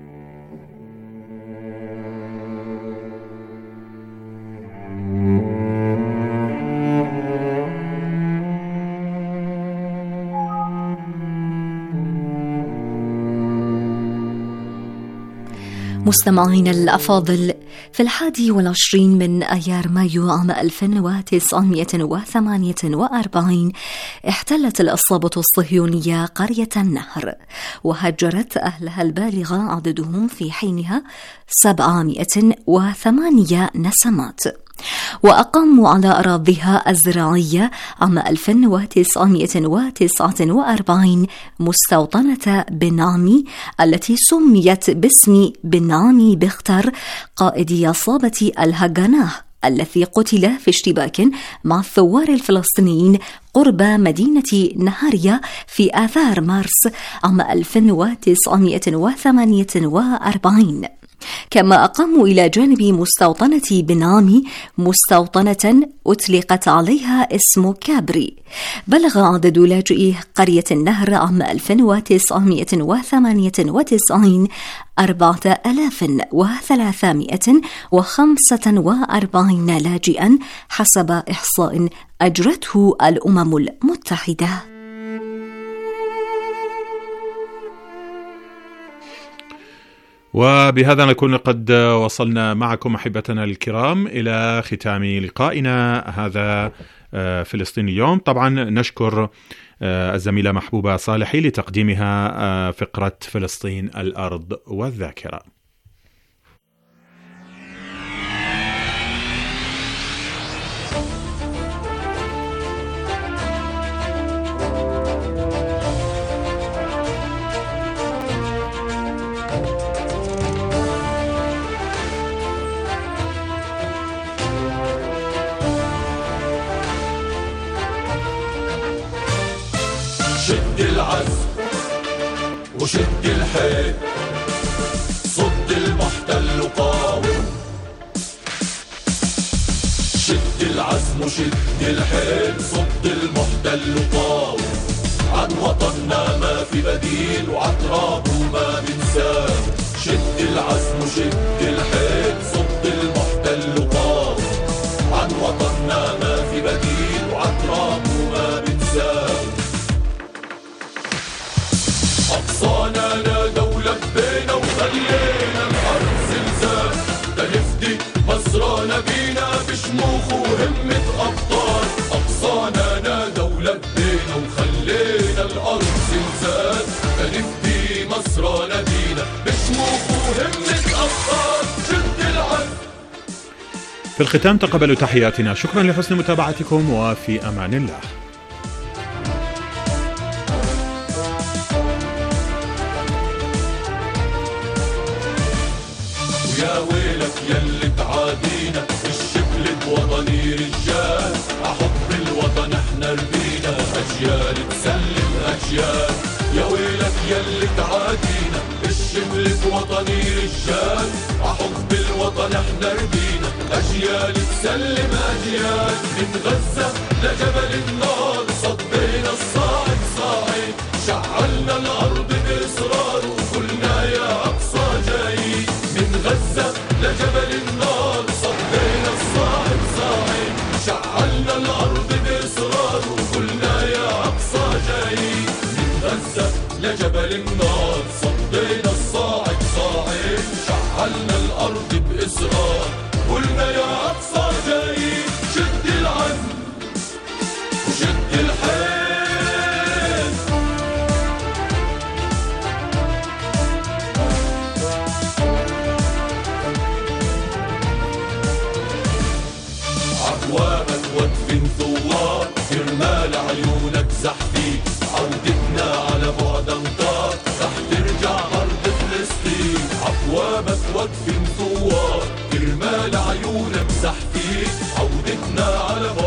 مستمعين الأفاضل، في الحادي والعشرين من أيار مايو عام ألف وتسعمائة وثمانية وأربعين احتلت العصابة الصهيونية قرية النهر، وهجرت أهلها البالغ عددهم في حينها سبعمائة وثمانية نسمات، وأقاموا على أراضيها الزراعية عام ألف وتسعمائة وتسعة وأربعين مستوطنة بنعمي التي سميت باسم بنعمي بختر قائد عصابة الهجاناه الذي قتل في اشتباك مع الثوار الفلسطينيين قرب مدينة نهاريا في آذار مارس عام ألف وتسعمائة وثمانية وأربعين. كما أقاموا إلى جانب مستوطنة بنعمي مستوطنة أطلقت عليها اسم كابري. بلغ عدد لاجئي قرية النهر عام ألف وتسعمائة وثمانية وتسعين أربعة آلاف وثلاثمائة وخمسة وأربعين لاجئا حسب إحصاء أجرته الأمم المتحدة. وبهذا نكون قد وصلنا معكم أحبتنا الكرام إلى ختام لقائنا هذا فلسطين اليوم. طبعا نشكر الزميلة محبوبة صالحي لتقديمها فقرة فلسطين الأرض والذاكرة. شد العزم وشد الحيل، صد المحتل وقاوم. شد العزم وشد الحيل، صد المحتل وقاوم. عن وطننا ما في بديل وعن ترابه ما بنساه. شد العزم وشد الحيل، صد المحتل وقاوم. عن وطننا ما في بديل وعن ترابه ما بنساه. أقصانا نادوا لبينا وخلينا الأرض زلزال. تنفدي مصرنا بينا بشموخ وهمة أبطال. أقصانا نادوا لبينا وخلينا الأرض زلزال. تنفدي مصرنا بينا بشموخ وهمة أبطال. شد العزم. في الختام تقبلوا تحياتنا، شكرا لحسن متابعتكم وفي أمان الله. يا ويلك يلي تعادينا، الشبل بوطني رجال. عحب الوطن احنا ربينا، أجيال تسلم أجيال. يا ويلك يلي تعادينا، الشبل بوطني رجال. عحب الوطن احنا ربينا، أجيال تسلم أجيال. من غزة لجبل النار صدينا الصاعد صاعد. شعلنا الأرض بإصرار وقلنا يا أقصى جاي. من غزة لجبل النار صدينا الصاعد صاعد. شعلنا الأرض بإصرار وقلنا يا أقصى جاي. من غزة لجبل النار صدينا الصاعد صاعد. شعلنا الأرض بإصرار قلنا يا أقصى جاي. شد العزم وشد الحيل، امزح فيك، عودتنا على بعد امتار رح ترجع أرض فلسطين، عبوابك واقفين ثوار كرمال عيون امزح فيك، عودتنا على بعد